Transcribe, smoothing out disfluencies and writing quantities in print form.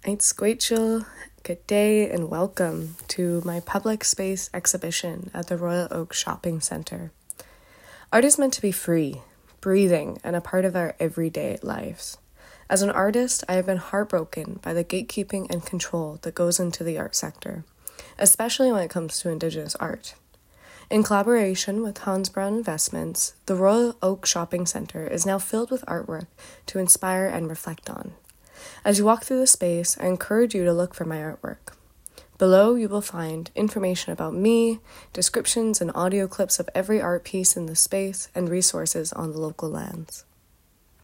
It's Rachel. Good day and welcome to my public space exhibition at the Royal Oak Shopping Centre. Art is meant to be free, breathing, and a part of our everyday lives. As an artist, I have been heartbroken by the gatekeeping and control that goes into the art sector, especially when it comes to Indigenous art. In collaboration with Hans Brown Investments, the Royal Oak Shopping Centre is now filled with artwork to inspire and reflect on. As you walk through the space, I encourage you to look for my artwork. Below, you will find information about me, descriptions and audio clips of every art piece in the space, and resources on the local lands.